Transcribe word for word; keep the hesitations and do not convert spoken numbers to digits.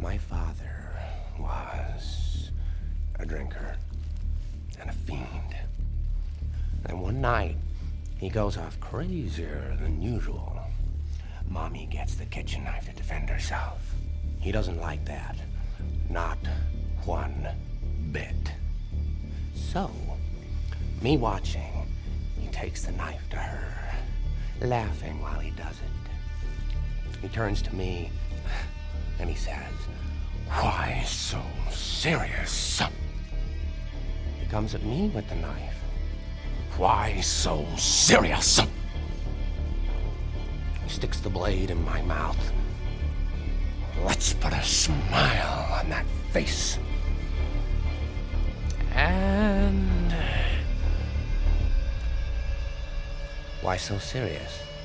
My father was a drinker and a fiend. And one night, he goes off crazier than usual. Mommy gets the kitchen knife to defend herself. He doesn't like that. Not one bit. So, me watching, he takes the knife to her, laughing while he does it. He turns to me, and he says, "Why so serious?" He comes at me with the knife. "Why so serious?" He sticks the blade in my mouth. "Let's put a smile on that face." And... why so serious?